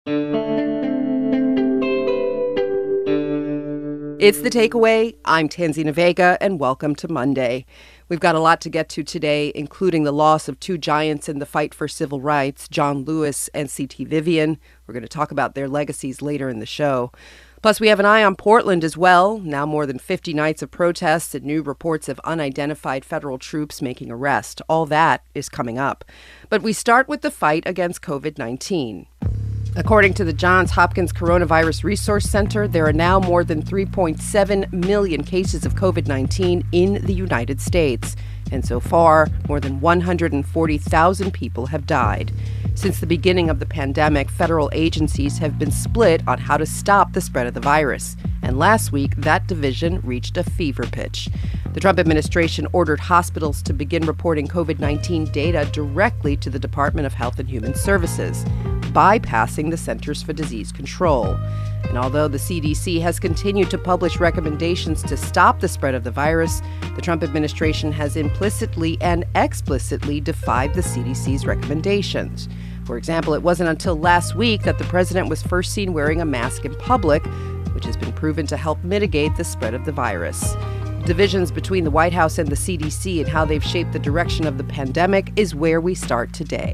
It's The Takeaway. I'm Tanzina Vega, and welcome to Monday. We've got a lot to get to today, including the loss of two giants in the fight for civil rights, John Lewis and C.T. Vivian. We're going to talk about their legacies later in the show. Plus, we have an eye on Portland as well. Now more than 50 nights of protests and new reports of unidentified federal troops making arrests. All that is coming up. But we start with the fight against COVID-19. According to the Johns Hopkins Coronavirus Resource Center, there are now more than 3.7 million cases of COVID-19 in the United States. And so far, more than 140,000 people have died. Since the beginning of the pandemic, federal agencies have been split on how to stop the spread of the virus. And last week, that division reached a fever pitch. The Trump administration ordered hospitals to begin reporting COVID-19 data directly to the Department of Health and Human Services, bypassing the Centers for Disease Control. And although the CDC has continued to publish recommendations to stop the spread of the virus, the Trump administration has implicitly and explicitly defied the CDC's recommendations. For example, it wasn't until last week that the president was first seen wearing a mask in public, which has been proven to help mitigate the spread of the virus. Divisions between the White House and the CDC and how they've shaped the direction of the pandemic is where we start today.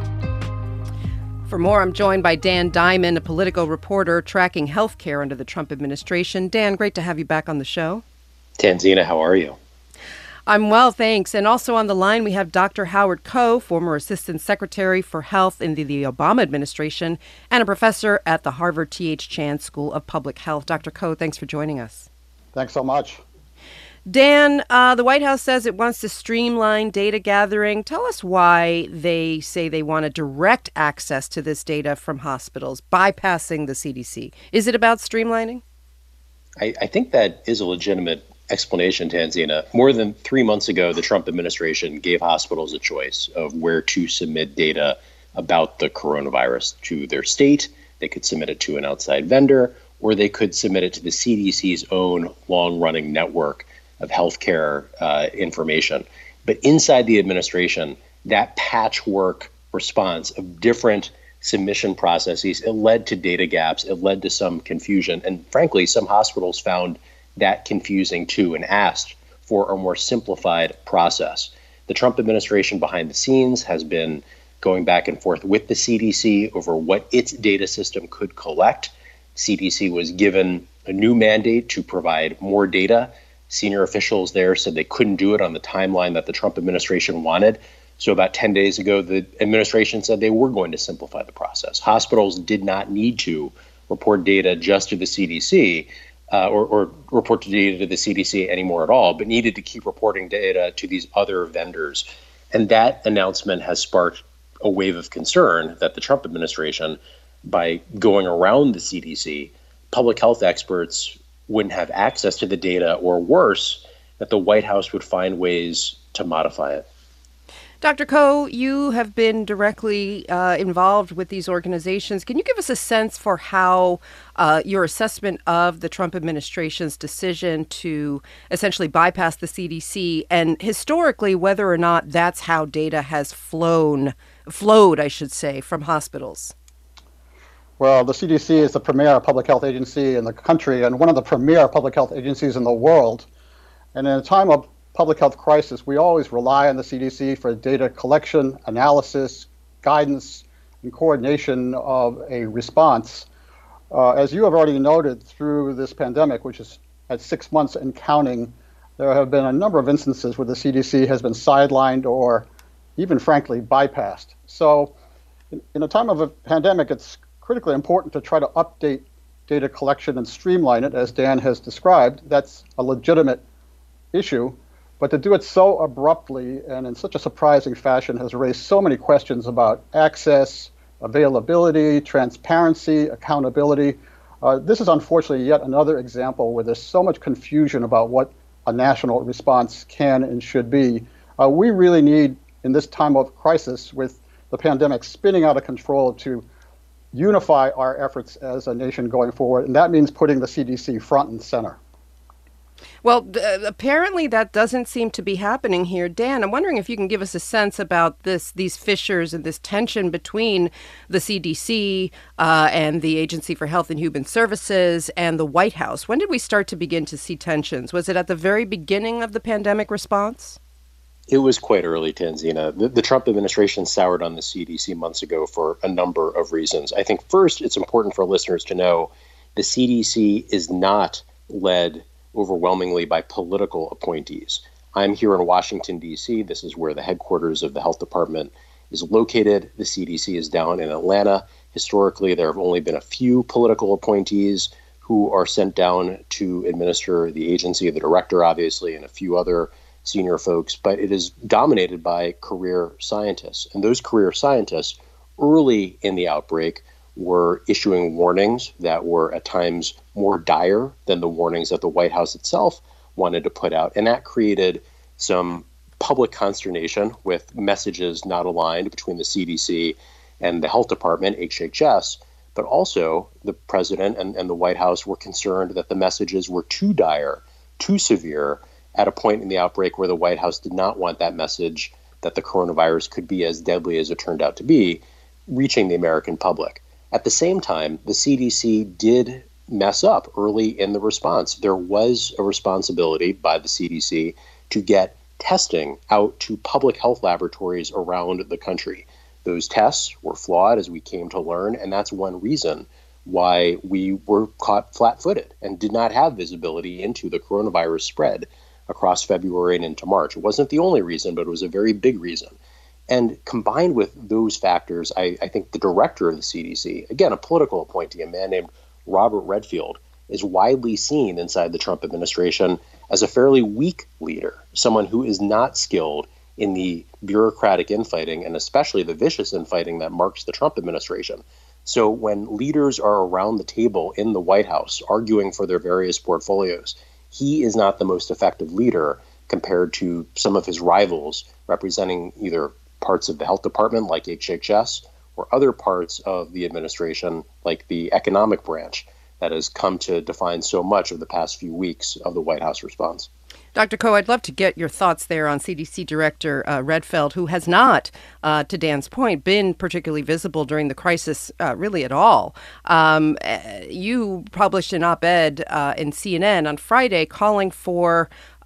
For more, I'm joined by Dan Diamond, a political reporter tracking health care under the Trump administration. Dan, great to have you back on the show. Tanzina, how are you? I'm well, thanks. And also on the line, we have Dr. Howard Koh, former Assistant Secretary for Health in the Obama administration and a professor at the Harvard T.H. Chan School of Public Health. Dr. Koh, thanks for joining us. Thanks so much. Dan, the White House says it wants to streamline data gathering. Tell us why they say they want to direct access to this data from hospitals, bypassing the CDC. Is it about streamlining? I think that is a legitimate explanation, Tanzina. More than 3 months ago, the Trump administration gave hospitals a choice of where to submit data about the coronavirus to their state. They could submit it to an outside vendor, or they could submit it to the CDC's own long-running network of healthcare information. But inside the administration, that patchwork response of different submission processes, it led to data gaps, it led to some confusion. And frankly, some hospitals found that confusing too and asked for a more simplified process. The Trump administration behind the scenes has been going back and forth with the CDC over what its data system could collect. CDC was given a new mandate to provide more data. Senior officials there said they couldn't do it on the timeline that the Trump administration wanted. So about 10 days ago, the administration said they were going to simplify the process. Hospitals did not need to report data just to the CDC or report data to the CDC anymore at all, but needed to keep reporting data to these other vendors. And that announcement has sparked a wave of concern that the Trump administration, by going around the CDC, public health experts wouldn't have access to the data, or worse, that the White House would find ways to modify it. Dr. Koh, you have been directly involved with these organizations. Can you give us a sense for how your assessment of the Trump administration's decision to essentially bypass the CDC, and historically whether or not that's how data has flowed, I should say, from hospitals? Well, the CDC is the premier public health agency in the country and one of the premier public health agencies in the world. And in a time of public health crisis, we always rely on the CDC for data collection, analysis, guidance, and coordination of a response. As you have already noted, through this pandemic, which is at 6 months and counting, there have been a number of instances where the CDC has been sidelined or even, frankly, bypassed. So in a time of a pandemic, it's critically important to try to update data collection and streamline it, as Dan has described. That's a legitimate issue, but to do it so abruptly and in such a surprising fashion has raised so many questions about access, availability, transparency, accountability. This is unfortunately yet another example where there's so much confusion about what a national response can and should be. We really need, in this time of crisis with the pandemic spinning out of control, to unify our efforts as a nation going forward, and that means putting the CDC front and center. Well, apparently that doesn't seem to be happening here. Dan, I'm wondering if you can give us a sense about these fissures and this tension between the CDC and the Agency for Health and Human Services and the White House. When did we start to begin to see tensions? Was it at the very beginning of the pandemic response? It was quite early, Tanzina. The Trump administration soured on the CDC months ago for a number of reasons. I think first, it's important for listeners to know the CDC is not led overwhelmingly by political appointees. I'm here in Washington, D.C. This is where the headquarters of the health department is located. The CDC is down in Atlanta. Historically, there have only been a few political appointees who are sent down to administer the agency, the director, obviously, and a few other senior folks, but it is dominated by career scientists. And those career scientists early in the outbreak were issuing warnings that were at times more dire than the warnings that the White House itself wanted to put out. And that created some public consternation with messages not aligned between the CDC and the health department, HHS. But also the president and the White House were concerned that the messages were too dire, too severe at a point in the outbreak where the White House did not want that message that the coronavirus could be as deadly as it turned out to be, reaching the American public. At the same time, the CDC did mess up early in the response. There was a responsibility by the CDC to get testing out to public health laboratories around the country. Those tests were flawed, as we came to learn, and that's one reason why we were caught flat-footed and did not have visibility into the coronavirus spread across February and into March. It wasn't the only reason, but it was a very big reason. And combined with those factors, I think the director of the CDC, again, a political appointee, a man named Robert Redfield, is widely seen inside the Trump administration as a fairly weak leader, someone who is not skilled in the bureaucratic infighting and especially the vicious infighting that marks the Trump administration. So when leaders are around the table in the White House arguing for their various portfolios, he is not the most effective leader compared to some of his rivals representing either parts of the health department like HHS or other parts of the administration like the economic branch that has come to define so much of the past few weeks of the White House response. Dr. Koh, I'd love to get your thoughts there on CDC Director Redfield, who has not, to Dan's point, been particularly visible during the crisis really at all. You published an op-ed in CNN on Friday calling for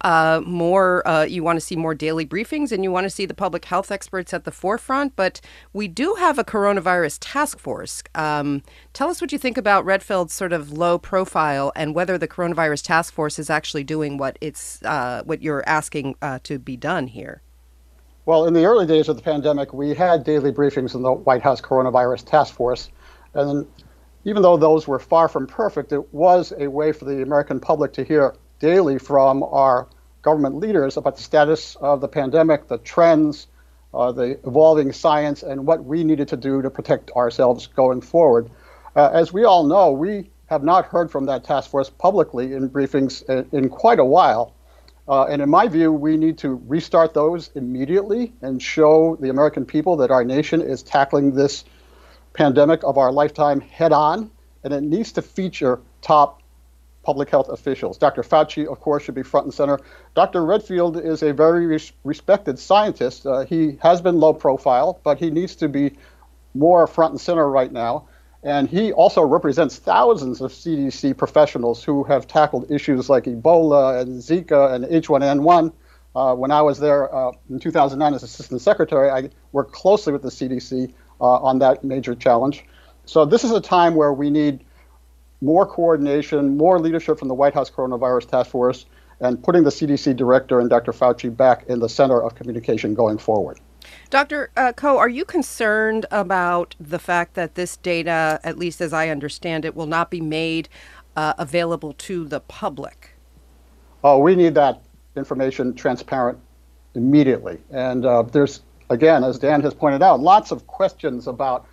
you want to see more daily briefings and you want to see the public health experts at the forefront. But we do have a coronavirus task force. Tell us what you think about Redfield's sort of low profile and whether the coronavirus task force is actually doing what you're asking to be done here. Well, in the early days of the pandemic, we had daily briefings in the White House Coronavirus Task Force. And even though those were far from perfect, it was a way for the American public to hear daily from our government leaders about the status of the pandemic, the trends, the evolving science, and what we needed to do to protect ourselves going forward. As we all know, we have not heard from that task force publicly in briefings in quite a while. And in my view, we need to restart those immediately and show the American people that our nation is tackling this pandemic of our lifetime head on. And it needs to feature top public health officials. Dr. Fauci, of course, should be front and center. Dr. Redfield is a very respected scientist. He has been low profile, but he needs to be more front and center right now. And he also represents thousands of CDC professionals who have tackled issues like Ebola and Zika and H1N1. When I was there in 2009 as assistant secretary, I worked closely with the CDC on that major challenge. So this is a time where we need more coordination, more leadership from the White House Coronavirus Task Force, and putting the CDC director and Dr. Fauci back in the center of communication going forward. Dr. Koh, are you concerned about the fact that this data, at least as I understand it, will not be made available to the public? Oh, we need that information transparent immediately. And there's, again, as Dan has pointed out, lots of questions about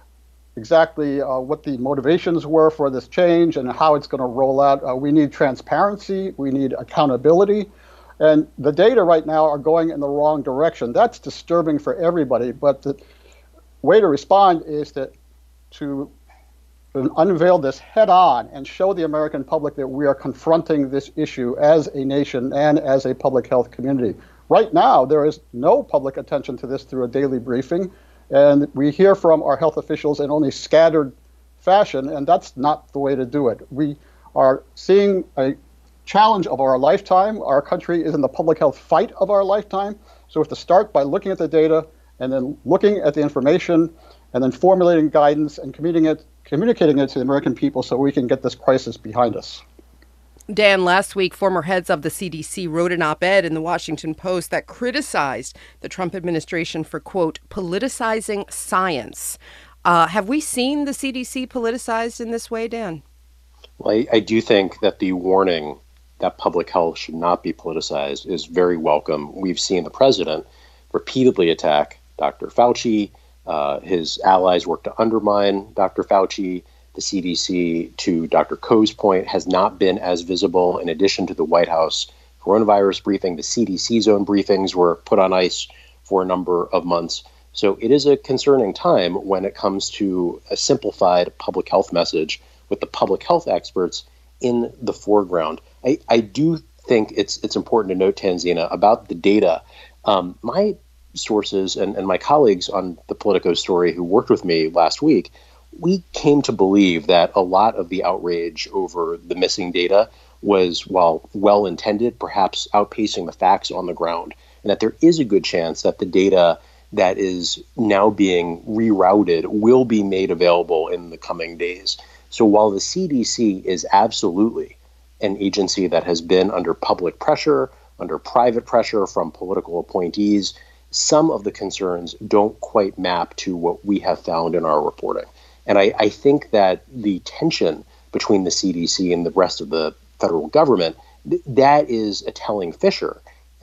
exactly what the motivations were for this change and how it's going to roll out. We need transparency. We need accountability. And the data right now are going in the wrong direction. That's disturbing for everybody. But the way to respond is to unveil this head on and show the American public that we are confronting this issue as a nation and as a public health community. Right now, there is no public attention to this through a daily briefing, and we hear from our health officials in only scattered fashion, and that's not the way to do it. We are seeing a challenge of our lifetime. Our country is in the public health fight of our lifetime, so we have to start by looking at the data and then looking at the information and then formulating guidance and communicating it to the American people so we can get this crisis behind us. Dan, last week, former heads of the CDC wrote an op-ed in the Washington Post that criticized the Trump administration for, quote, politicizing science. Have we seen the CDC politicized in this way, Dan? Well, I do think that the warning that public health should not be politicized is very welcome. We've seen the president repeatedly attack Dr. Fauci. His allies work to undermine Dr. Fauci. The CDC, to Dr. Koh's point, has not been as visible. In addition to the White House coronavirus briefing, the CDC's own briefings were put on ice for a number of months. So it is a concerning time when it comes to a simplified public health message with the public health experts in the foreground. I do think it's important to note, Tanzina, about the data. My sources and my colleagues on the Politico story who worked with me last week, we came to believe that a lot of the outrage over the missing data was, while well-intended, perhaps outpacing the facts on the ground, and that there is a good chance that the data that is now being rerouted will be made available in the coming days. So while the CDC is absolutely an agency that has been under public pressure, under private pressure from political appointees, some of the concerns don't quite map to what we have found in our reporting. And I think that the tension between the CDC and the rest of the federal government, that is a telling fissure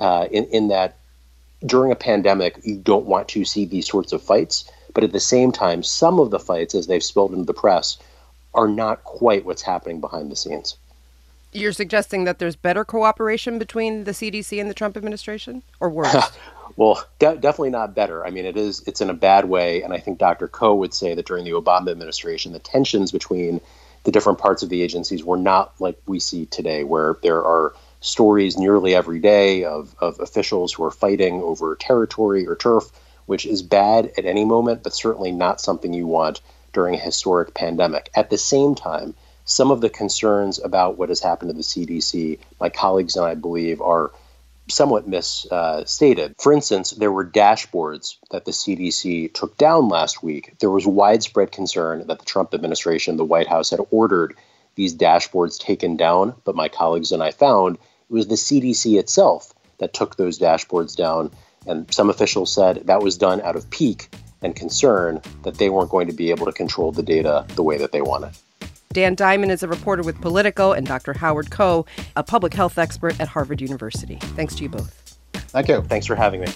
in that during a pandemic, you don't want to see these sorts of fights. But at the same time, some of the fights, as they've spilled into the press, are not quite what's happening behind the scenes. You're suggesting that there's better cooperation between the CDC and the Trump administration, or worse? Well, definitely not better. I mean, it's in a bad way. And I think Dr. Koh would say that during the Obama administration, the tensions between the different parts of the agencies were not like we see today, where there are stories nearly every day of officials who are fighting over territory or turf, which is bad at any moment, but certainly not something you want during a historic pandemic. At the same time, some of the concerns about what has happened to the CDC, my colleagues and I believe, are somewhat misstated. For instance, there were dashboards that the CDC took down last week. There was widespread concern that the Trump administration, the White House, had ordered these dashboards taken down, but my colleagues and I found it was the CDC itself that took those dashboards down, and some officials said that was done out of pique and concern that they weren't going to be able to control the data the way that they wanted. Dan Diamond is a reporter with Politico, and Dr. Howard Koh, a public health expert at Harvard University. Thanks to you both. Thank you. Thanks for having me.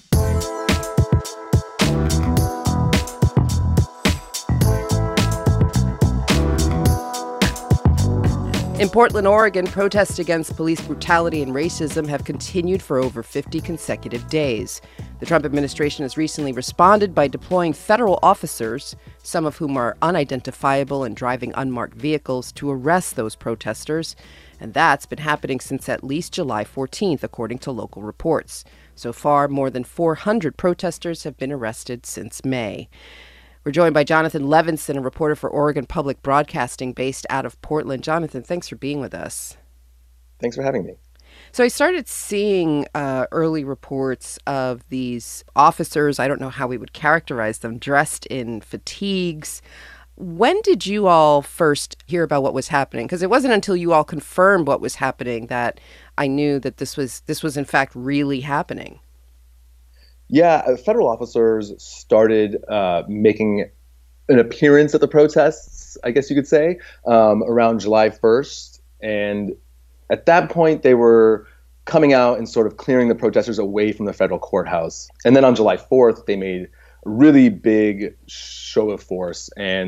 In Portland, Oregon, protests against police brutality and racism have continued for over 50 consecutive days. The Trump administration has recently responded by deploying federal officers, some of whom are unidentifiable and driving unmarked vehicles, to arrest those protesters. And that's been happening since at least July 14th, according to local reports. So far, more than 400 protesters have been arrested since May. We're joined by Jonathan Levinson, a reporter for Oregon Public Broadcasting based out of Portland. Jonathan, thanks for being with us. Thanks for having me. So I started seeing early reports of these officers, I don't know how we would characterize them, dressed in fatigues. When did you all first hear about what was happening? Because it wasn't until you all confirmed what was happening that I knew that this was in fact really happening. Yeah, federal officers started making an appearance at the protests, I guess you could say, around July 1st. And at that point, they were coming out and sort of clearing the protesters away from the federal courthouse. And then on July 4th, they made a really big show of force and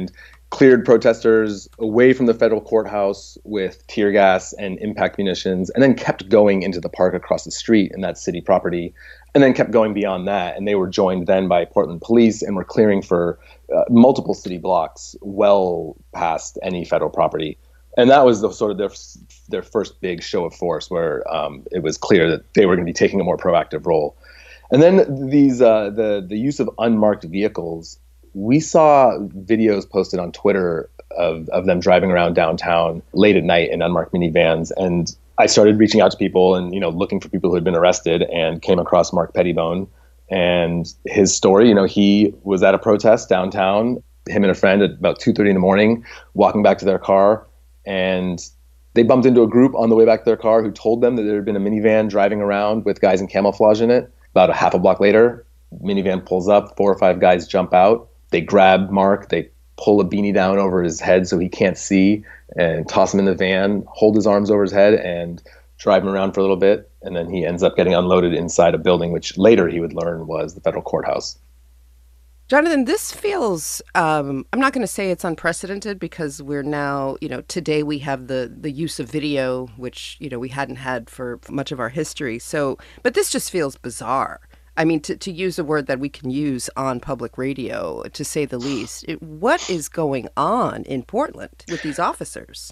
cleared protesters away from the federal courthouse with tear gas and impact munitions, and then kept going into the park across the street in that city property, and then kept going beyond that. And they were joined then by Portland police and were clearing for multiple city blocks well past any federal property. And that was the sort of their first big show of force, where it was clear that they were going to be taking a more proactive role. And then these the use of unmarked vehicles. We saw videos posted on Twitter of them driving around downtown late at night in unmarked minivans. And I started reaching out to people and, looking for people who had been arrested, and came across Mark Pettibone and his story. He was at a protest downtown, him and a friend, at about 2:30 in the morning, walking back to their car. And they bumped into a group on the way back to their car who told them that there had been a minivan driving around with guys in camouflage in it. About a half a block later, minivan pulls up, 4 or 5 guys jump out. They grab Mark, they pull a beanie down over his head so he can't see, and toss him in the van, hold his arms over his head, and drive him around for a little bit. And then he ends up getting unloaded inside a building, which later he would learn was the federal courthouse. Jonathan, this feels, I'm not going to say it's unprecedented, because we're now, today we have the use of video, which, we hadn't had for much of our history. So, but this just feels bizarre. I mean, to use a word that we can use on public radio, to say the least. What is going on in Portland with these officers?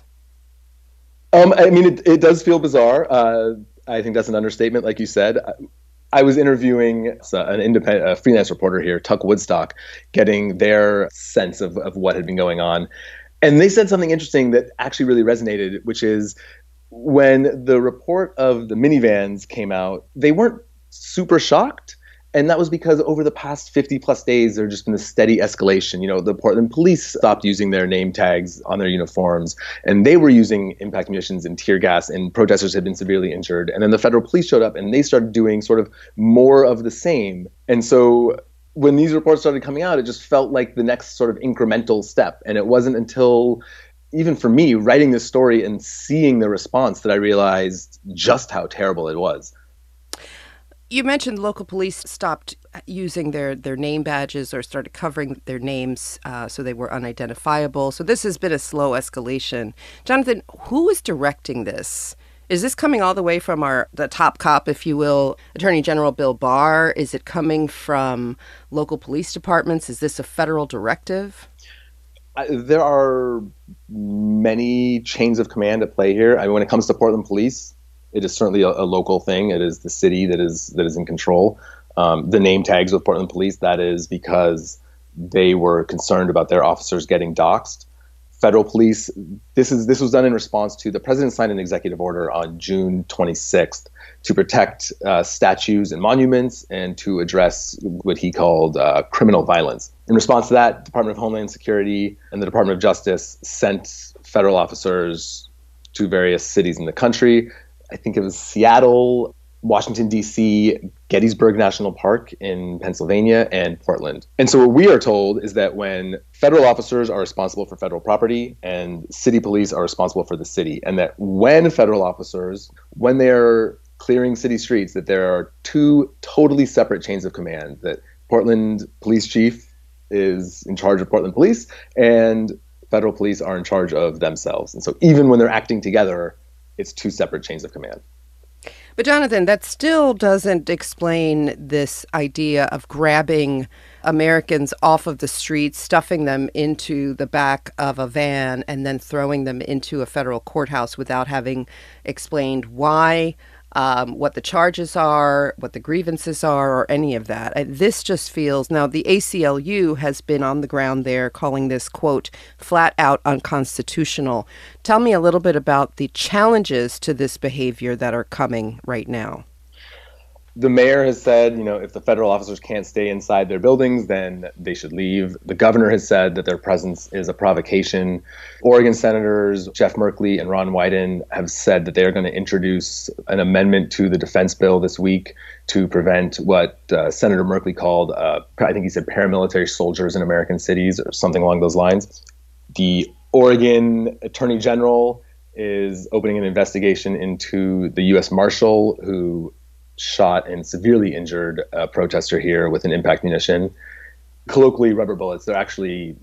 It does feel bizarre. I think that's an understatement, like you said. I was interviewing an independent freelance reporter here, Tuck Woodstock, getting their sense of what had been going on. And they said something interesting that actually really resonated, which is when the report of the minivans came out, they weren't super shocked. And that was because over the past 50 plus days, there had just been a steady escalation. The Portland police stopped using their name tags on their uniforms, and they were using impact munitions and tear gas, and protesters had been severely injured. And then the federal police showed up, and they started doing sort of more of the same. And so when these reports started coming out, it just felt like the next sort of incremental step. And it wasn't until, even for me, writing this story and seeing the response, that I realized just how terrible it was. You mentioned local police stopped using their name badges, or started covering their names so they were unidentifiable. So this has been a slow escalation. Jonathan, who is directing this? Is this coming all the way from the top cop, if you will, Attorney General Bill Barr? Is it coming from local police departments? Is this a federal directive? There are many chains of command at play here. When it comes to Portland police, it is certainly a local thing. It is the city that is in control. The name tags with Portland police, that is because they were concerned about their officers getting doxxed. Federal police, this was done in response to the president signed an executive order on June 26th to protect statues and monuments, and to address what he called criminal violence. In response to that, Department of Homeland Security and the Department of Justice sent federal officers to various cities in the country. I think it was Seattle, Washington, D.C., Gettysburg National Park in Pennsylvania, and Portland. And so what we are told is that when federal officers are responsible for federal property and city police are responsible for the city, and that when federal officers, when they're clearing city streets, that there are 2 totally separate chains of command, that Portland Police Chief is in charge of Portland Police, and federal police are in charge of themselves. And so even when they're acting together, it's 2 separate chains of command. But Jonathan, that still doesn't explain this idea of grabbing Americans off of the streets, stuffing them into the back of a van, and then throwing them into a federal courthouse without having explained why, what the charges are, what the grievances are, or any of that. This just feels, now the ACLU has been on the ground there calling this, quote, flat out unconstitutional. Tell me a little bit about the challenges to this behavior that are coming right now. The mayor has said, if the federal officers can't stay inside their buildings, then they should leave. The governor has said that their presence is a provocation. Oregon Senators Jeff Merkley and Ron Wyden have said that they are going to introduce an amendment to the defense bill this week to prevent what Senator Merkley called, I think he said, paramilitary soldiers in American cities, or something along those lines. The Oregon Attorney General is opening an investigation into the U.S. Marshal who shot and severely injured a protester here with an impact munition. Colloquially, rubber bullets. They're actually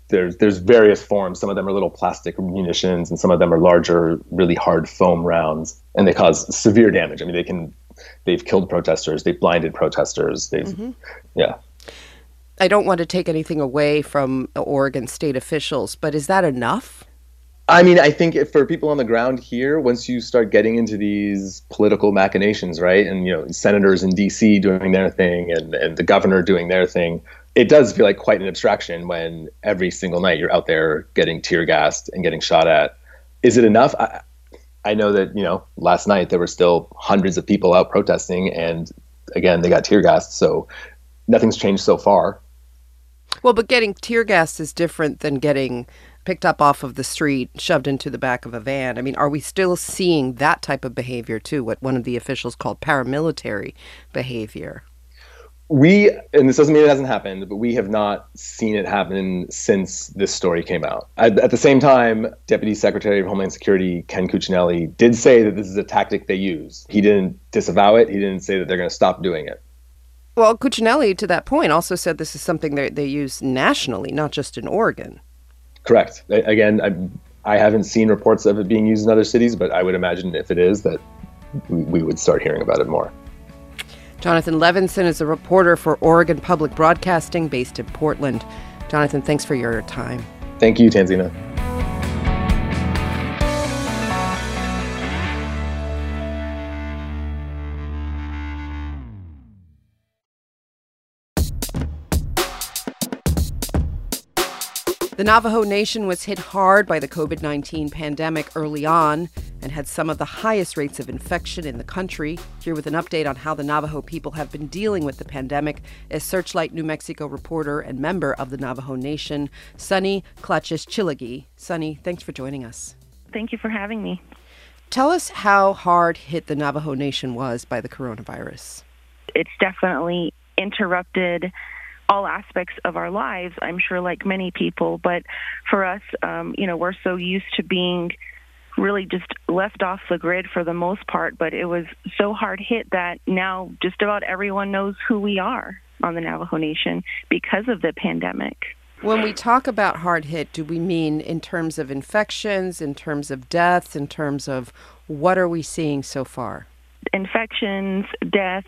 there's various forms. Some of them are little plastic munitions, and some of them are larger, really hard foam rounds, and they cause severe damage. I mean, they've killed protesters, they've blinded protesters, yeah. I don't want to take anything away from Oregon state officials, but is that enough? I mean, I think for people on the ground here, once you start getting into these political machinations, right, and senators in D.C. doing their thing and the governor doing their thing, it does feel like quite an abstraction when every single night you're out there getting tear gassed and getting shot at. Is it enough? I know that last night there were still hundreds of people out protesting, and again they got tear gassed. So nothing's changed so far. Well, but getting tear gassed is different than getting picked up off of the street, shoved into the back of a van. I mean, are we still seeing that type of behavior too, what one of the officials called paramilitary behavior? And this doesn't mean it hasn't happened, but we have not seen it happen since this story came out. At the same time, Deputy Secretary of Homeland Security Ken Cuccinelli did say that this is a tactic they use. He didn't disavow it. He didn't say that they're going to stop doing it. Well, Cuccinelli, to that point, also said this is something they use nationally, not just in Oregon. Correct. Again, I haven't seen reports of it being used in other cities, but I would imagine if it is, that we would start hearing about it more. Jonathan Levinson is a reporter for Oregon Public Broadcasting based in Portland. Jonathan, thanks for your time. Thank you, Tanzina. The Navajo Nation was hit hard by the COVID-19 pandemic early on and had some of the highest rates of infection in the country. Here with an update on how the Navajo people have been dealing with the pandemic is Searchlight New Mexico reporter and member of the Navajo Nation, Sunny Klatchish-Chilagi. Sunny, thanks for joining us. Thank you for having me. Tell us how hard hit the Navajo Nation was by the coronavirus. It's definitely interrupted all aspects of our lives, I'm sure, like many people. But for us, we're so used to being really just left off the grid for the most part. But it was so hard hit that now just about everyone knows who we are on the Navajo Nation because of the pandemic. When we talk about hard hit, do we mean in terms of infections, in terms of deaths, in terms of what are we seeing so far? Infections, deaths,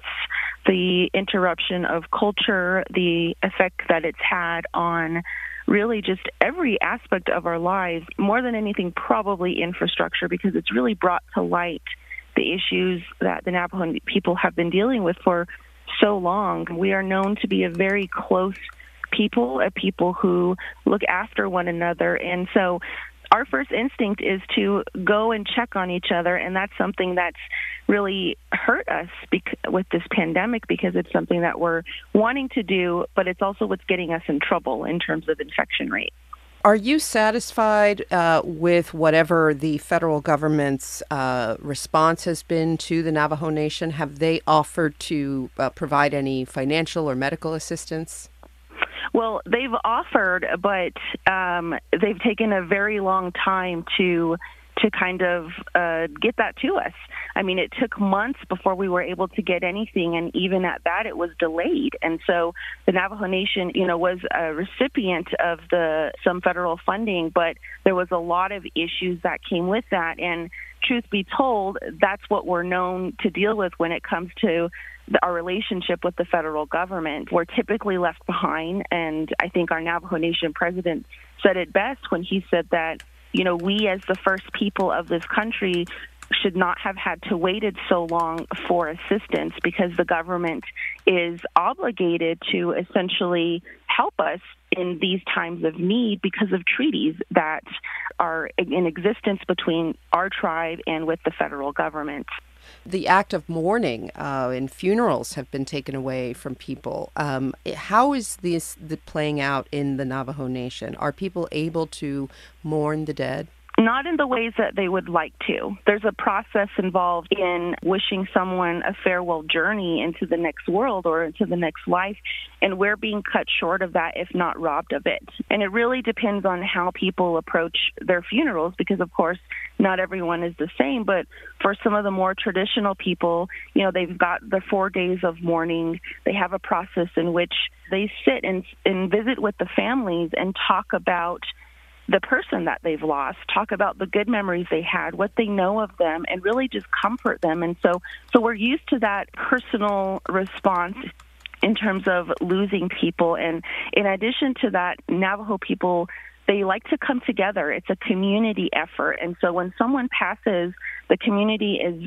the interruption of culture, the effect that it's had on really just every aspect of our lives, more than anything, probably infrastructure, because it's really brought to light the issues that the Navajo people have been dealing with for so long. We are known to be a very close people, a people who look after one another. And so our first instinct is to go and check on each other, and that's something that's really hurt us with this pandemic, because it's something that we're wanting to do, but it's also what's getting us in trouble in terms of infection rate. Are you satisfied with whatever the federal government's response has been to the Navajo Nation? Have they offered to provide any financial or medical assistance? Well, they've offered, but they've taken a very long time to kind of get that to us. I mean, it took months before we were able to get anything, and even at that, it was delayed. And so the Navajo Nation, was a recipient of some federal funding, but there was a lot of issues that came with that. And truth be told, that's what we're known to deal with when it comes to our relationship with the federal government. We're typically left behind, and I think our Navajo Nation president said it best when he said that, we as the first people of this country should not have had to waited so long for assistance, because the government is obligated to essentially help us in these times of need because of treaties that are in existence between our tribe and with the federal government. The act of mourning and funerals have been taken away from people. How is this playing out in the Navajo Nation? Are people able to mourn the dead? not in the ways that they would like to. There's a process involved in wishing someone a farewell journey into the next world or into the next life, and we're being cut short of that, if not robbed of it. And it really depends on how people approach their funerals, because, of course, not everyone is the same. But for some of the more traditional people, you know, they've got the 4 days of mourning. They have a process in which they sit and visit with the families and talk about the person that they've lost, talk about the good memories they had, what they know of them, and really just comfort them. And so we're used to that personal response in terms of losing people. And in addition to that, Navajo people, they like to come together. It's a community effort. And so when someone passes, the community is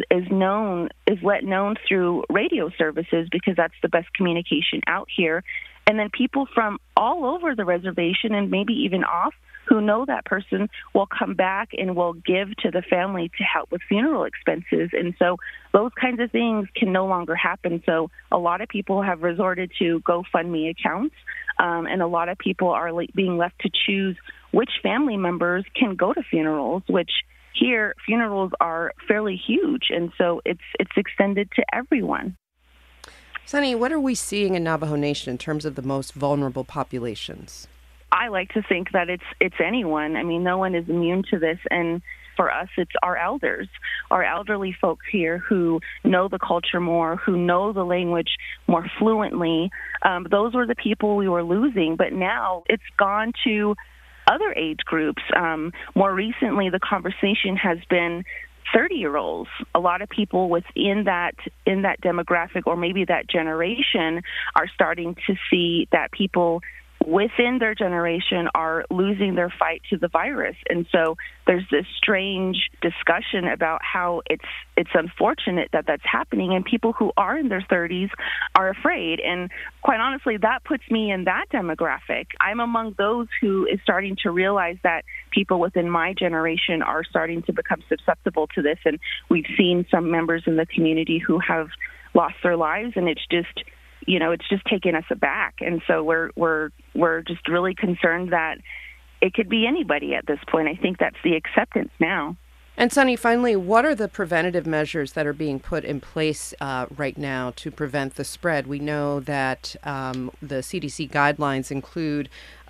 let known through radio services, because that's the best communication out here. And then people from all over the reservation and maybe even off who know that person will come back and will give to the family to help with funeral expenses. And so those kinds of things can no longer happen. So a lot of people have resorted to GoFundMe accounts, and a lot of people are being left to choose which family members can go to funerals, which here funerals are fairly huge. And so it's extended to everyone. Sunny, what are we seeing in Navajo Nation in terms of the most vulnerable populations? I like to think that it's anyone. I mean, no one is immune to this, and for us, it's our elders, our elderly folks here who know the culture more, who know the language more fluently. Those were the people we were losing, but now it's gone to other age groups. More recently, the conversation has been 30-year-olds. A lot of people within that demographic, or maybe that generation, are starting to see that people within their generation are losing their fight to the virus. And so there's this strange discussion about how it's unfortunate that that's happening, and people who are in their 30s are afraid. And quite honestly, that puts me in that demographic. I'm among those who is starting to realize that people within my generation are starting to become susceptible to this. And we've seen some members in the community who have lost their lives, and it's just taken us aback. And so we're just really concerned that it could be anybody at this point. I think that's the acceptance now. And Sunny, finally, what are the preventative measures that are being put in place right now to prevent the spread? We know that the CDC guidelines include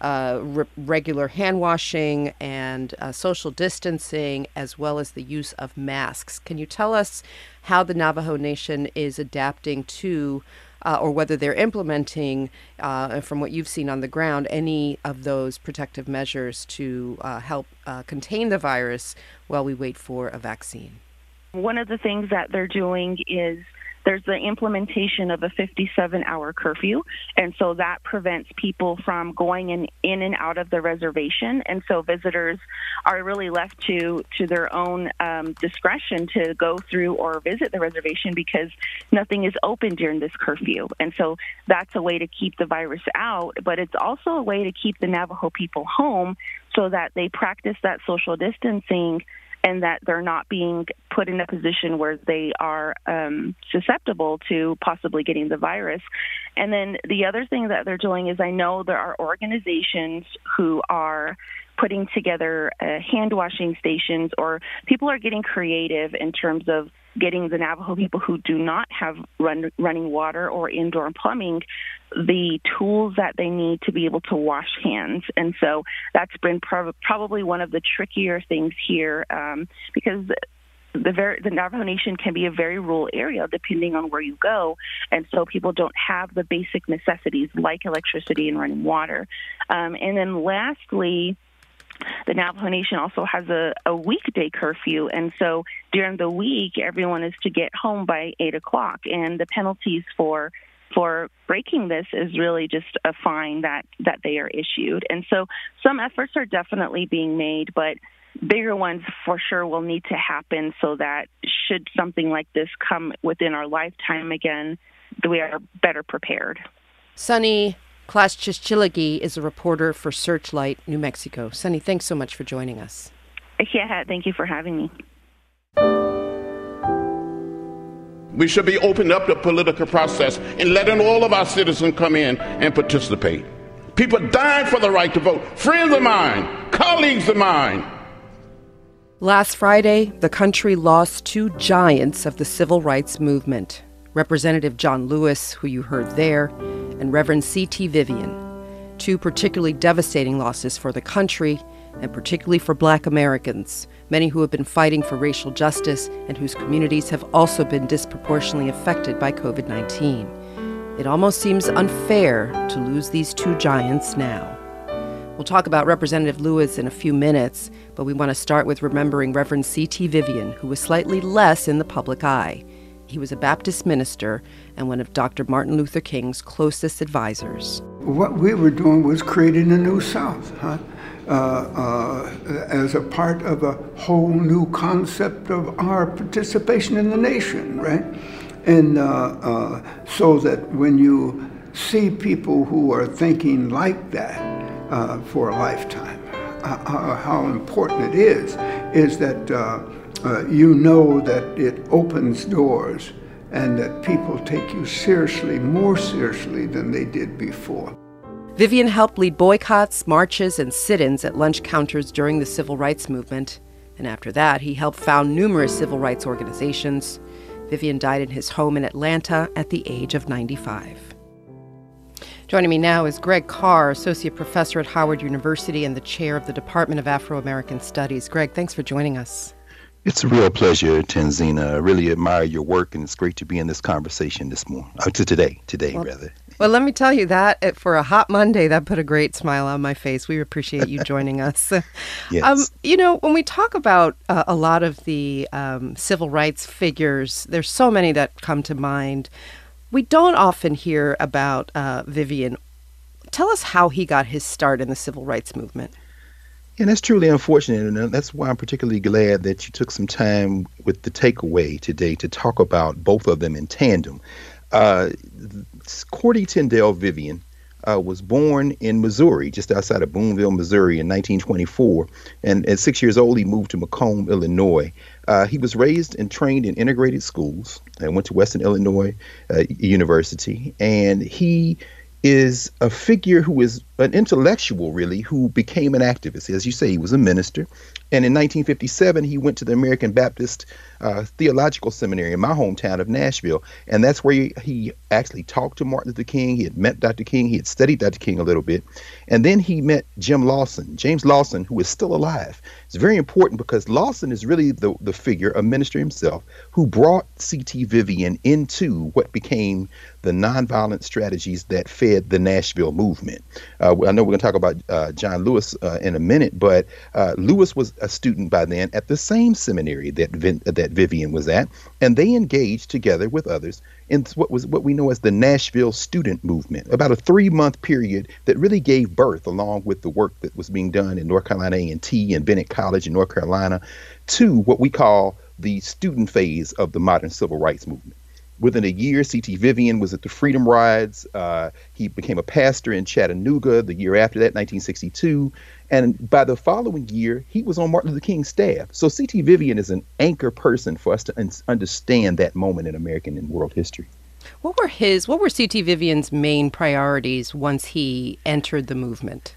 regular hand washing and social distancing, as well as the use of masks. Can you tell us how the Navajo Nation is adapting to or whether they're implementing, from what you've seen on the ground, any of those protective measures to help contain the virus while we wait for a vaccine? One of the things that they're doing is there's the implementation of a 57-hour curfew, and so that prevents people from going in and out of the reservation. And so visitors are really left to their own discretion to go through or visit the reservation, because nothing is open during this curfew. And so that's a way to keep the virus out, but it's also a way to keep the Navajo people home so that they practice that social distancing and that they're not being put in a position where they are susceptible to possibly getting the virus. And then the other thing that they're doing is, I know there are organizations who are putting together hand washing stations, or people are getting creative in terms of getting the Navajo people who do not have running water or indoor plumbing the tools that they need to be able to wash hands. And so that's been probably one of the trickier things here, because the Navajo Nation can be a very rural area depending on where you go, and so people don't have the basic necessities like electricity and running water. And then lastly, the Navajo Nation also has a weekday curfew, and so during the week, everyone is to get home by 8 o'clock, and the penalties for breaking this is really just a fine that they are issued. And so some efforts are definitely being made, but bigger ones for sure will need to happen so that should something like this come within our lifetime again, we are better prepared. Sunny Clash-Chichilagi is a reporter for Searchlight, New Mexico. Sunny, thanks so much for joining us. Yeah, thank you for having me. We should be opening up the political process and letting all of our citizens come in and participate. People died for the right to vote. Friends of mine, colleagues of mine, Last Friday, the country lost two giants of the civil rights movement, Representative John Lewis, who you heard there, and Reverend C.T. Vivian, two particularly devastating losses for the country and particularly for Black Americans, many who have been fighting for racial justice and whose communities have also been disproportionately affected by COVID-19. It almost seems unfair to lose these two giants now. We'll talk about Representative Lewis in a few minutes, but we want to start with remembering Reverend C.T. Vivian, who was slightly less in the public eye. He was a Baptist minister and one of Dr. Martin Luther King's closest advisors. What we were doing was creating a new South, as a part of a whole new concept of our participation in the nation, right? And so that when you see people who are thinking like that for a lifetime, how important it is that you know that it opens doors and that people take you seriously, more seriously than they did before. Vivian helped lead boycotts, marches, and sit-ins at lunch counters during the civil rights movement. And after that, he helped found numerous civil rights organizations. Vivian died in his home in Atlanta at the age of 95. Joining me now is Greg Carr, Associate Professor at Howard University and the Chair of the Department of Afro-American Studies. Greg, thanks for joining us. It's a real pleasure, Tanzina. I really admire your work, and it's great to be in this conversation this morning. Today, rather. Well, let me tell you that for a hot Monday, that put a great smile on my face. We appreciate you joining us. Yes. When we talk about a lot of the civil rights figures, there's so many that come to mind. We don't often hear about Vivian. Tell us how he got his start in the civil rights movement. And that's truly unfortunate, and that's why I'm particularly glad that you took some time with the takeaway today to talk about both of them in tandem. Cordy Tyndale Vivian was born in Missouri, just outside of Boonville, Missouri in 1924. And at 6 years old, he moved to Macomb, Illinois. He was raised and trained in integrated schools and went to Western Illinois University. And he is a figure who is an intellectual, really, who became an activist. As you say, he was a minister. And in 1957, he went to the American Baptist Theological Seminary in my hometown of Nashville. And that's where he actually talked to Martin Luther King. He had met Dr. King. He had studied Dr. King a little bit. And then he met James Lawson, who is still alive. It's very important because Lawson is really the figure, a minister himself, who brought C.T. Vivian into what became the nonviolent strategies that fed the Nashville movement. I know we're going to talk about John Lewis in a minute, but Lewis was a student by then at the same seminary that Vivian was at, and they engaged together with others in what we know as the Nashville student movement, about a 3-month period that really gave birth, along with the work that was being done in North Carolina A&T and Bennett College in North Carolina, to what we call the student phase of the modern civil rights movement. Within a year, C.T. Vivian was at the Freedom Rides. He became a pastor in Chattanooga the year after that, 1962. And by the following year, he was on Martin Luther King's staff. So C.T. Vivian is an anchor person for us to understand that moment in American and world history. What were C.T. Vivian's main priorities once he entered the movement?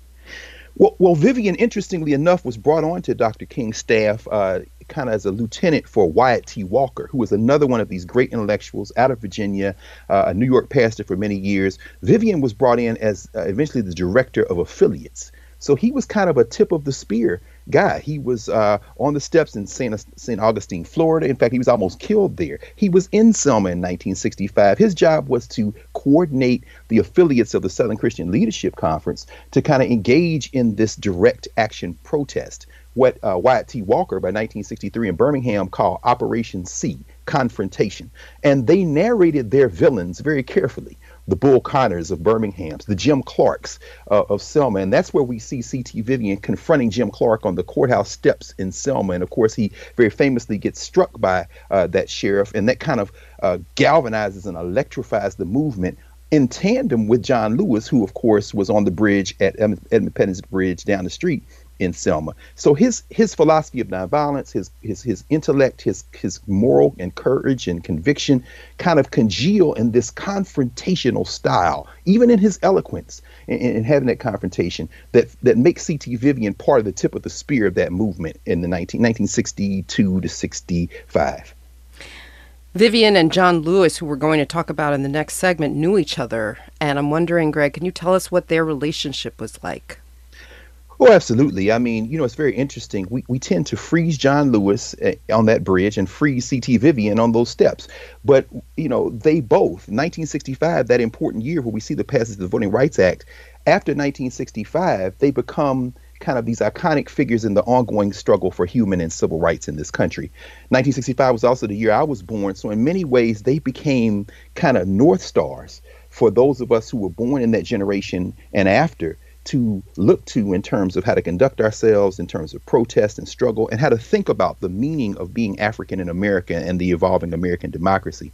Well, Vivian, interestingly enough, was brought on to Dr. King's staff kind of as a lieutenant for Wyatt T. Walker, who was another one of these great intellectuals out of Virginia, a New York pastor for many years. Vivian was brought in as eventually the director of affiliates. So he was kind of a tip of the spear guy. He was on the steps in St. Augustine, Florida. In fact, he was almost killed there. He was in Selma in 1965. His job was to coordinate the affiliates of the Southern Christian Leadership Conference to kind of engage in this direct action protest, what Wyatt T. Walker by 1963 in Birmingham called Operation C, confrontation. And they narrated their villains very carefully. The Bull Connors of Birmingham, the Jim Clarks of Selma. And that's where we see C.T. Vivian confronting Jim Clark on the courthouse steps in Selma. And of course, he very famously gets struck by that sheriff. And that kind of galvanizes and electrifies the movement in tandem with John Lewis, who, of course, was on the bridge at Edmund Pettus Bridge down the street in Selma. So his philosophy of nonviolence, his intellect, his moral and courage and conviction kind of congeal in this confrontational style, even in his eloquence. and having that confrontation that makes C.T. Vivian part of the tip of the spear of that movement in the 1962 to 65. Vivian and John Lewis, who we're going to talk about in the next segment, knew each other. And I'm wondering, Greg, can you tell us what their relationship was like? Oh, absolutely. I mean, it's very interesting. We tend to freeze John Lewis on that bridge and freeze C.T. Vivian on those steps. But, they both, 1965, that important year where we see the passage of the Voting Rights Act, after 1965, they become kind of these iconic figures in the ongoing struggle for human and civil rights in this country. 1965 was also the year I was born. So in many ways, they became kind of North Stars for those of us who were born in that generation and after, to look to in terms of how to conduct ourselves, in terms of protest and struggle, and how to think about the meaning of being African in America and the evolving American democracy.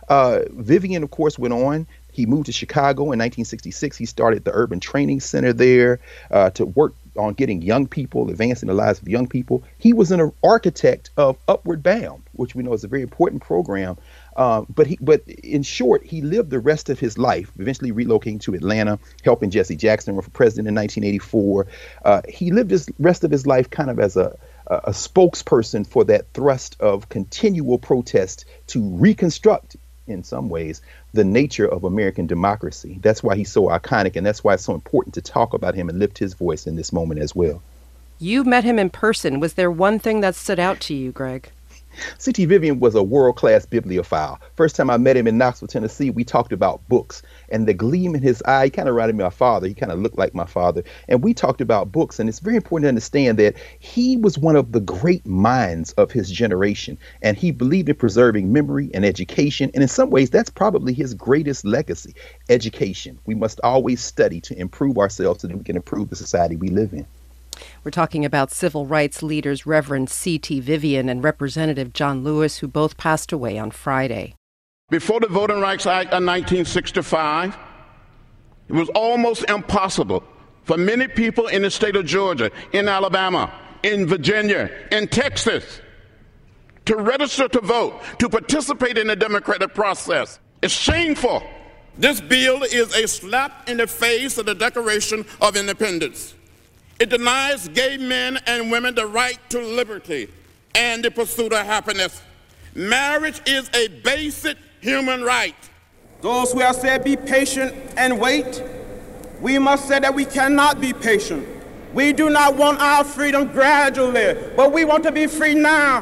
Vivian, of course, went on. He moved to Chicago in 1966. He started the Urban Training Center there to work on getting young people, advancing the lives of young people. He was an architect of Upward Bound, which we know is a very important program. But in short, he lived the rest of his life, eventually relocating to Atlanta, helping Jesse Jackson run for president in 1984. He lived his rest of his life kind of as a spokesperson for that thrust of continual protest to reconstruct, in some ways, the nature of American democracy. That's why he's so iconic, and that's why it's so important to talk about him and lift his voice in this moment as well. You met him in person. Was there one thing that stood out to you, Greg? C.T. Vivian was a world-class bibliophile. First time I met him in Knoxville, Tennessee, we talked about books, and the gleam in his eye, he kind of reminded me of my father. He kind of looked like my father. And we talked about books, and it's very important to understand that he was one of the great minds of his generation, and he believed in preserving memory and education. And in some ways, that's probably his greatest legacy, education. We must always study to improve ourselves so that we can improve the society we live in. We're talking about civil rights leaders Reverend C.T. Vivian and Representative John Lewis, who both passed away on Friday. Before the Voting Rights Act of 1965, it was almost impossible for many people in the state of Georgia, in Alabama, in Virginia, in Texas, to register to vote, to participate in the democratic process. It's shameful. This bill is a slap in the face of the Declaration of Independence. It denies gay men and women the right to liberty and the pursuit of happiness. Marriage is a basic human right. Those who have said be patient and wait, we must say that we cannot be patient. We do not want our freedom gradually, but we want to be free now.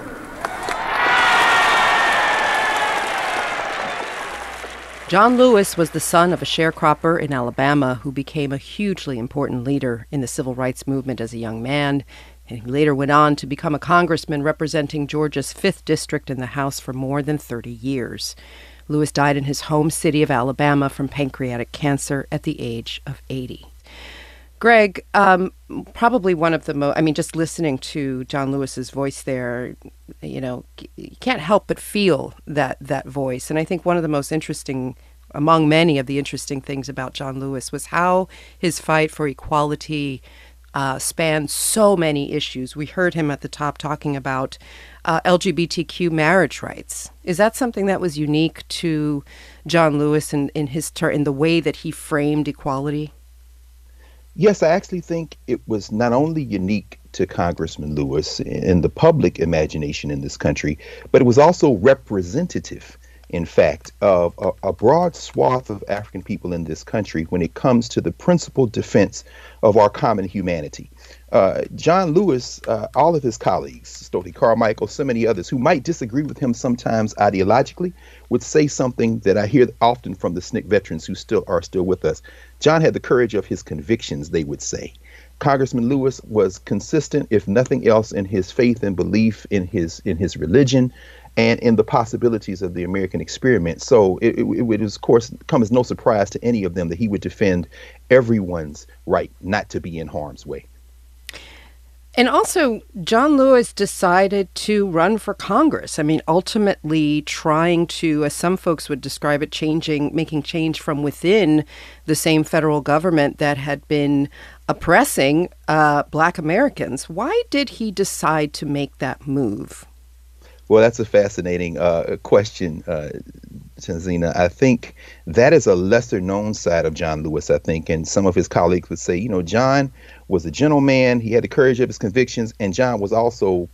John Lewis was the son of a sharecropper in Alabama who became a hugely important leader in the civil rights movement as a young man, and he later went on to become a congressman representing Georgia's 5th District in the House for more than 30 years. Lewis died in his home city of Alabama from pancreatic cancer at the age of 80. Greg, probably one of the most, just listening to John Lewis's voice there, you can't help but feel that voice. And I think one of the most interesting, among many of the interesting things about John Lewis was how his fight for equality spanned so many issues. We heard him at the top talking about LGBTQ marriage rights. Is that something that was unique to John Lewis in the way that he framed equality? Yes, I actually think it was not only unique to Congressman Lewis in the public imagination in this country, but it was also representative, in fact, of a broad swath of African people in this country when it comes to the principled defense of our common humanity. John Lewis, all of his colleagues, Stokely Carmichael, so many others who might disagree with him sometimes ideologically, would say something that I hear often from the SNCC veterans who are still with us. John had the courage of his convictions, they would say. Congressman Lewis was consistent, if nothing else, in his faith and belief in his religion and in the possibilities of the American experiment. So it would, of course, come as no surprise to any of them that he would defend everyone's right not to be in harm's way. And also, John Lewis decided to run for Congress. Ultimately trying to, as some folks would describe it, making change from within the same federal government that had been oppressing Black Americans. Why did he decide to make that move? Well, that's a fascinating question, Tanzina. I think that is a lesser known side of John Lewis, I think. And some of his colleagues would say, John was a gentleman. He had the courage of his convictions. And John was also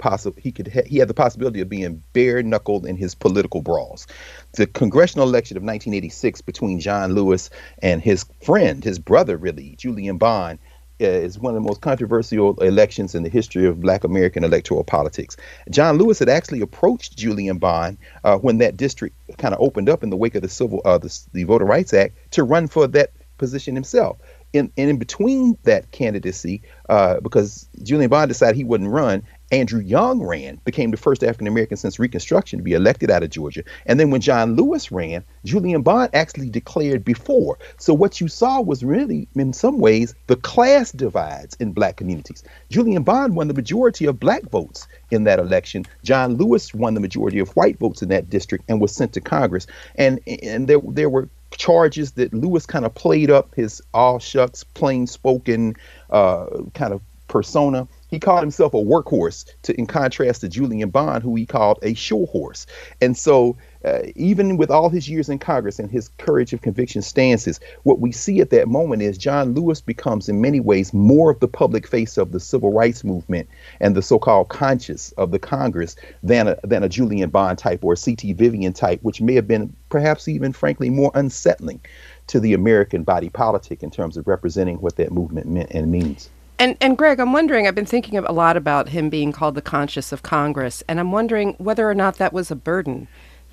he had the possibility of being bare knuckled in his political brawls. The congressional election of 1986 between John Lewis and his friend, his brother, really, Julian Bond, is one of the most controversial elections in the history of Black American electoral politics. John Lewis had actually approached Julian Bond when that district kind of opened up in the wake of the Voting Rights Act to run for that position himself. In between that candidacy, because Julian Bond decided he wouldn't run, Andrew Young ran, became the first African American since Reconstruction to be elected out of Georgia. And then when John Lewis ran, Julian Bond actually declared before. So what you saw was really, in some ways, the class divides in Black communities. Julian Bond won the majority of Black votes in that election. John Lewis won the majority of white votes in that district and was sent to Congress. And there were charges that Lewis kind of played up his all shucks, plain spoken kind of persona. He called himself a workhorse in contrast to Julian Bond, who he called a show horse. And so even with all his years in Congress and his courage of conviction stances, what we see at that moment is John Lewis becomes in many ways more of the public face of the civil rights movement and the so-called conscience of the Congress than a Julian Bond type or a C.T. Vivian type, which may have been perhaps even, frankly, more unsettling to the American body politic in terms of representing what that movement meant and means. And Greg, I'm wondering, I've been thinking a lot about him being called the conscience of Congress, and I'm wondering whether or not that was a burden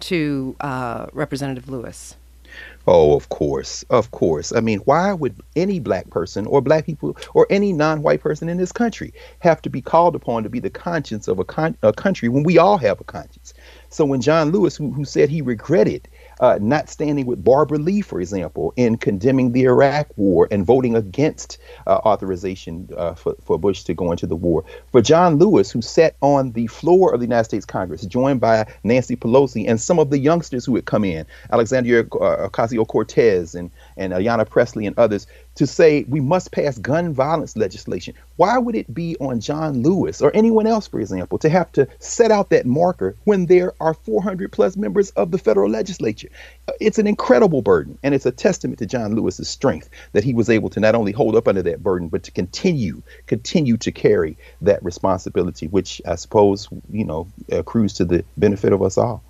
to Representative Lewis. Oh, of course. Of course. I mean, why would any Black person or Black people or any non-white person in this country have to be called upon to be the conscience of a country when we all have a conscience? So when John Lewis, who said he regretted not standing with Barbara Lee, for example, in condemning the Iraq War and voting against authorization for Bush to go into the war. For John Lewis, who sat on the floor of the United States Congress, joined by Nancy Pelosi and some of the youngsters who had come in, Alexandria Ocasio-Cortez and Ayanna Pressley and others, to say we must pass gun violence legislation. Why would it be on John Lewis or anyone else, for example, to have to set out that marker when there are 400 plus members of the federal legislature? It's an incredible burden, and it's a testament to John Lewis's strength that he was able to not only hold up under that burden, but to continue to carry that responsibility, which I suppose, accrues to the benefit of us all.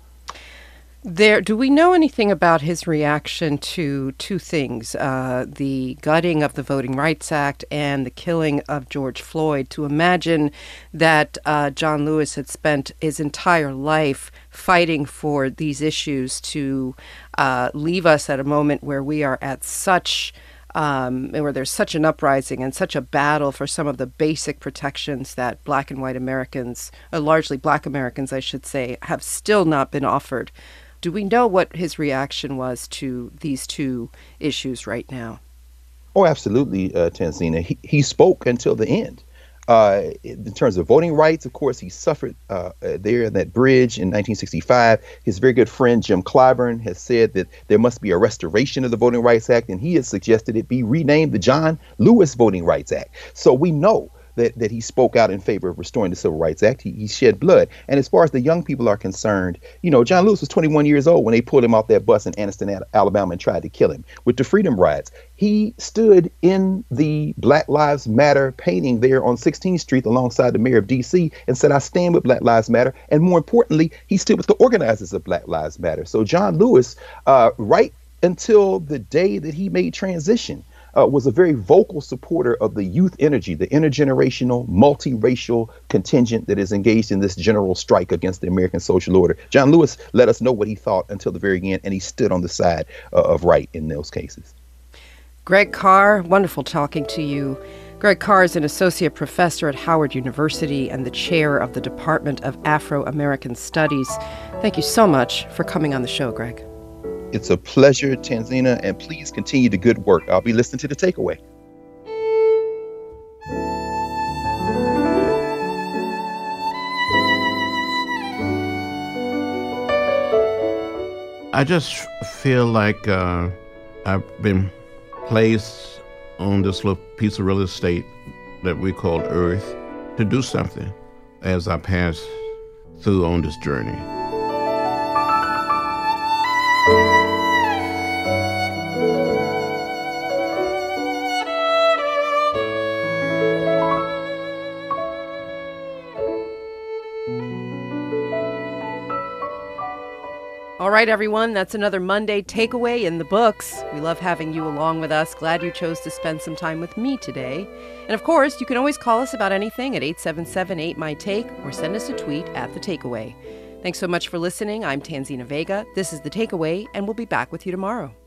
Do we know anything about his reaction to two things, the gutting of the Voting Rights Act and the killing of George Floyd? To imagine that John Lewis had spent his entire life fighting for these issues to leave us at a moment where we are at where there's such an uprising and such a battle for some of the basic protections that Black and white Americans, largely Black Americans, I should say, have still not been offered. Do we know what his reaction was to these two issues right now? Oh, absolutely, Tanzina. He spoke until the end. In terms of voting rights, of course, he suffered there in that bridge in 1965. His very good friend, Jim Clyburn, has said that there must be a restoration of the Voting Rights Act, and he has suggested it be renamed the John Lewis Voting Rights Act. So we know that he spoke out in favor of restoring the Civil Rights Act. He shed blood. And as far as the young people are concerned, John Lewis was 21 years old when they pulled him off that bus in Anniston, Alabama, and tried to kill him. With the Freedom Rides, he stood in the Black Lives Matter painting there on 16th Street alongside the mayor of D.C. and said, I stand with Black Lives Matter. And more importantly, he stood with the organizers of Black Lives Matter. So John Lewis, right until the day that he made transition, was a very vocal supporter of the youth energy, the intergenerational, multiracial contingent that is engaged in this general strike against the American social order. John Lewis let us know what he thought until the very end, and he stood on the side of right in those cases. Greg Carr, wonderful talking to you. Greg Carr is an associate professor at Howard University and the chair of the Department of Afro-American Studies. Thank you so much for coming on the show, Greg. It's a pleasure, Tanzina, and please continue the good work. I'll be listening to The Takeaway. I just feel like I've been placed on this little piece of real estate that we call Earth to do something as I pass through on this journey. All right, everyone, that's another Monday takeaway in the books. We love having you along with us. Glad you chose to spend some time with me today. And of course, you can always call us about anything at 877-8MY-TAKE or send us a tweet at The Takeaway. Thanks so much for listening. I'm Tanzina Vega. This is The Takeaway, and we'll be back with you tomorrow.